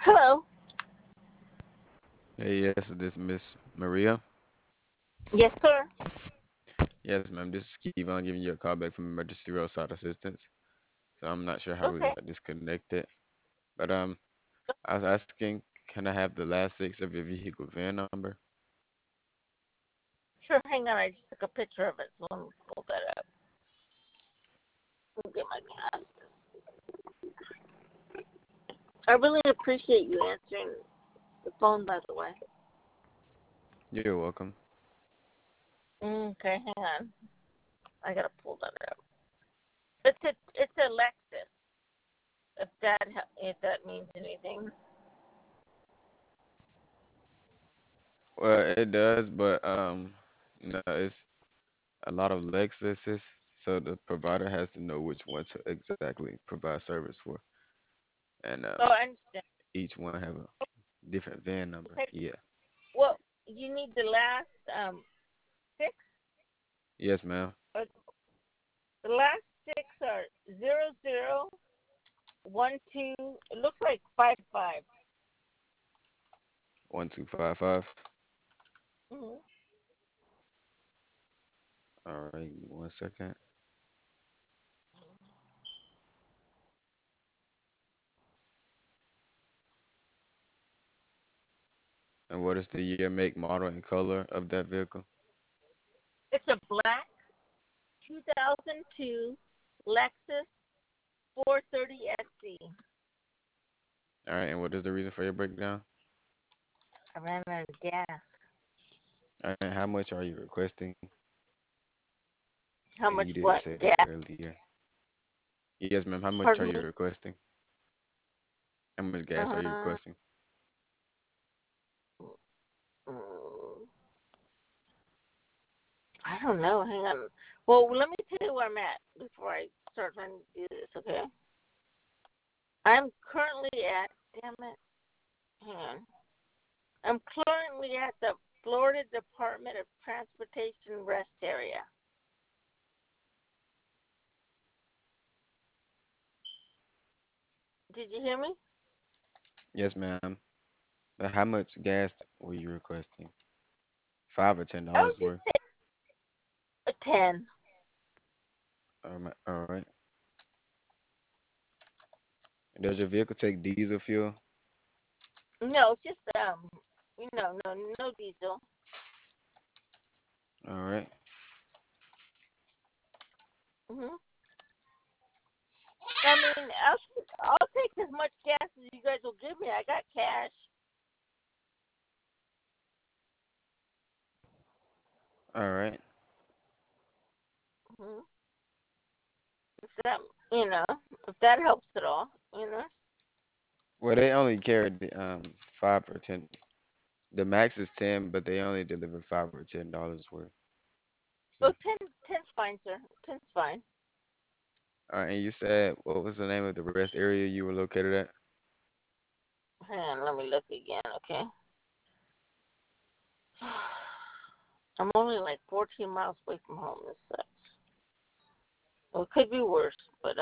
Hello. Hey, yes, this is Miss Maria. Yes, sir. Yes, ma'am. This is Kevon giving you a call back from Emergency Roadside Assistance. So I'm not sure how we Okay. got disconnected, but I was asking, can I have the last six of your vehicle VIN number? Sure. Hang on. I just took a picture of it, so let me pull that up. Let me get my glasses. I really appreciate you answering the phone, by the way. You're welcome. Okay. Hang on. I gotta pull that up. It's a Lexus. If that means anything. Well, it does, but no, it's a lot of Lexuses, so the provider has to know which one to exactly provide service for, and Oh, I understand. each one have a different VIN number. Okay. Yeah. Well, you need the last six. Yes, ma'am. Or the last six are 0012. It looks like 55. 1255. Mm-hmm. All right, give me 1 second. And what is the year, make, model, and color of that vehicle? It's a black 2002 Lexus 430 SC. All right, and what is the reason for your breakdown? I ran out of gas. All right, how much are you requesting? How And much you did what say that gas? earlier. Yes, ma'am. How much are Pardon you me? requesting? How much gas are you Uh, requesting? mm, I don't know. Hang on. Well, let me tell you where I'm at before I start trying to do this, okay? I'm currently at, damn it, hang on. I'm currently at the Florida Department of Transportation rest area. Did you hear me? Yes, ma'am. But how much gas were you requesting? $5 or I would $10 just worth? say a 10. All right. Does your vehicle take diesel fuel? No, it's just no diesel. All right. Mhm. I mean, I'll take as much gas as you guys will give me. I got cash. All right. Mhm. If that you know, if that helps at all, you know. Well, they only carry the 5 or 10. The max is 10, but they only deliver $5 or $10 worth. So, Oh, 10's fine, sir. 10's fine. all right. And you said what was the name of the rest area you were located at? Hang on, let me look again, okay? I'm only like 14 miles away from home. This sucks. Well, it could be worse, but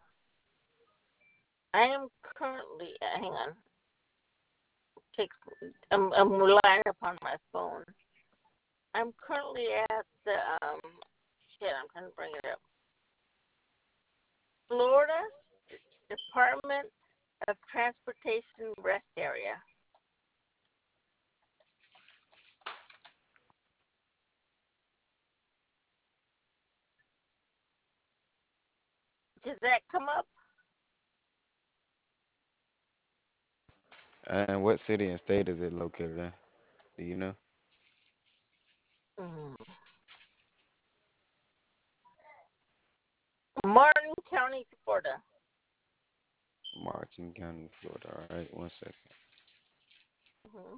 I am currently. Hang on. Takes. I'm relying upon my phone. I'm currently at the shit. I'm trying to bring it up. Florida Department of Transportation rest area. Does that come up? And what city and state is it located in? Do you know? Mm. Martin County, Florida. Martin County, Florida. All right, 1 second. Mm-hmm.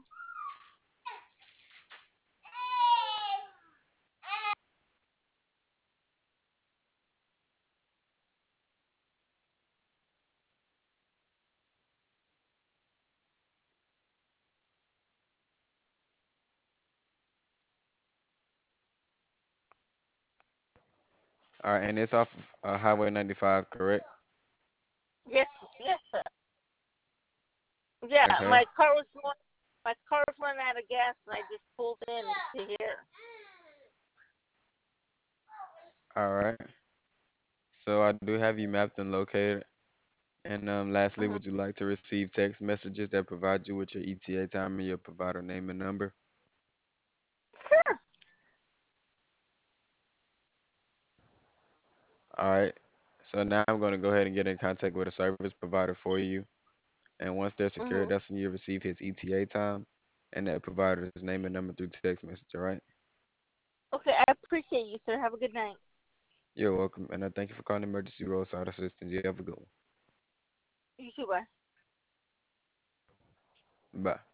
All right, and it's off Highway 95, correct? Yes, yes, sir. Yeah, Okay. my car was running out of gas, and I just pulled in to here. All right. So I do have you mapped and located. And lastly, Mhm. would you like to receive text messages that provide you with your ETA time and your provider name and number? Sure. All right. So now I'm going to go ahead and get in contact with a service provider for you. And once they're secured, Mhm. that's when you receive his ETA time and that provider's name and number through text message. All right. Okay, I appreciate you, sir. Have a good night. You're welcome. And I thank you for calling Emergency Roadside Assistance. You have a good one. You too. Bye. Bye.